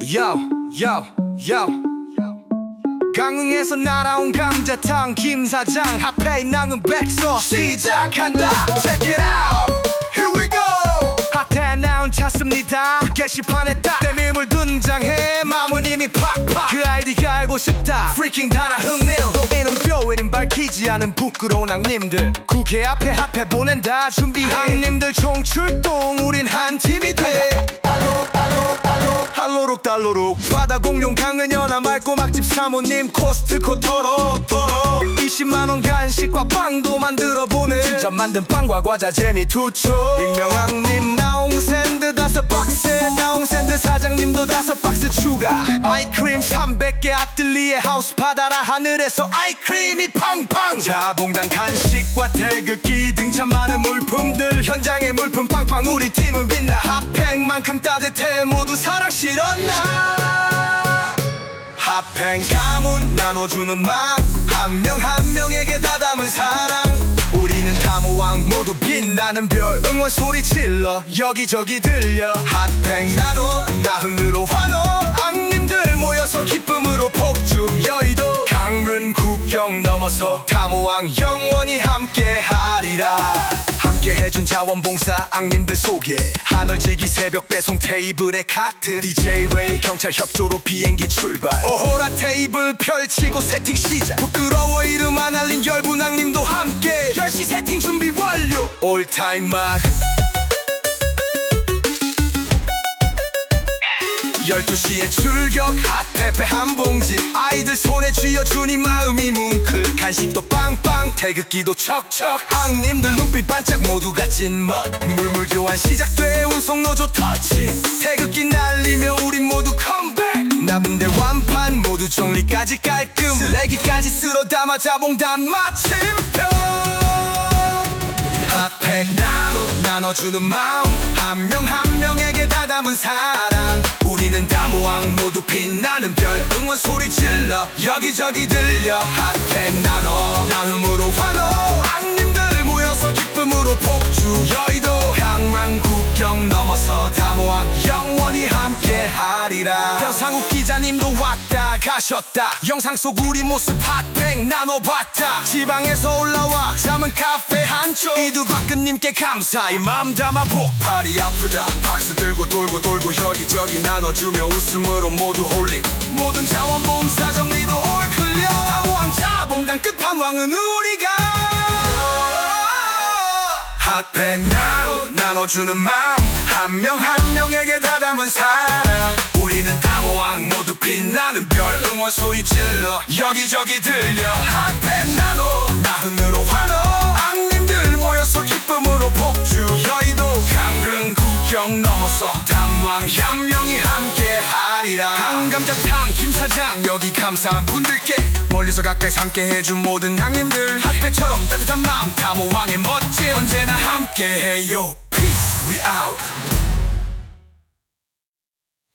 Yo, yo, yo. 강릉에서 날아온 감자탕 김 사장 핫페이 낭은 백서 시작한다. Check it out, here we go. 핫해 나온 찾습니다. 게시판에 딱 대밈을 등장해 마음은 이미 팍팍. 그 아이디가 알고 싶다. Freaking 다나 흥밀. 너희는 뼈에는 밝히지 않은 부끄러운 악님들. 국회 앞에 핫해 보낸다 준비해. 악님들 총출동 우린 한 팀이 돼. 할로록 달로록 바다 공룡 강은현아 맑고 막집 사모님 코스트코 토록 20만원 간식과 빵도 만들어보는 직접 만든 빵과 과자 제니 투초 익명왕님 나홍샌드 5박스에 나홍샌드 사장님도 5박스 추가 아이크림 300개 아틀리에 하우스 받아라 하늘에서 아이크림이 팡팡 자봉당 간식과 태극기 등참 많은 물품들 현장에 물품 팡팡 우리 팀은 빛나 핫팩만큼 따뜻해 모두 사랑 실었나 핫팩 가문 나눠주는 맘 한 명 한 명에게 다 담은 사랑 우리는 다모왕 모두 빛나는 별 응원 소리 질러 여기저기 들려 핫팩 나눠 나흥으로 환호 악님들 모여서 기쁨으로 폭주 여의도 강릉 국경 넘어서 다모왕 영원히 함께하리라 함께 해준 자원봉사 악님들 소개 하늘지기 새벽 배송 테이블에 카트 DJ 웨이 경찰 협조로 비행기 출발 오호라 테이블 펼치고 세팅 시작 부끄러워 이름 안 알린 열분 악님도 함께 10시 세팅 준비 완료 올타임 막 12시에 출격 핫페페 한 봉지 아이들 손에 쥐어주니 마음이 뭉클 간식도 빵빵 태극기도 척척 악님들 눈빛 반짝 모두가 찐멋 물물 교환 시작돼 운송 노조 터치 태극기 날리며 우린 모두 컴백 남은데 완판 모두 정리까지 깔끔 쓰레기까지 쓸어 담아 자봉단 마침표 핫팩 나눠주는 마음 한 명 한 명에게 다 담은 사랑 우리는 다모왕 모두 빛나는 별 응원 소리 질러 여기저기 들려 핫팩 나눠 나눔으로 환호 악님들 모여서 기쁨으로 폭주 여의도 강릉 국경 넘어서 다모왕 영원히 함께하리라 변상욱 기자님도 왔다 가셨다 영상 속 우리 모습 핫팩 나눠봤다 지방에서 올라와 잠은 카페 한쪽 이두박근님께 감사히 맘 담아 폭발이 아프다 박스 들고 돌고 여기저기 나눠주며 웃음으로 모두 홀릭 모든 자원봉사 정리도 올 클리어 다모왕 자봉단 끝판왕은 우리가 핫팩 나눠주는 마음 한 명 한 명에게 다 담은 사랑 우리는 다모왕 모두 빛나는 별 응원 소리 질러 여기저기 들려 핫팩 나흥으로 환호 악님들 모여서 기쁨으로 폭주 여의도 강릉 국경 넘어서 다모왕 한 명이 함께하리라 강감자탕 김사장 여기 감사한 분들께 멀리서 가까이서 함께해준 모든 악님들 핫팩처럼 따뜻한 마음 다모왕의 멋짐 언제나 함께해요 Peace we out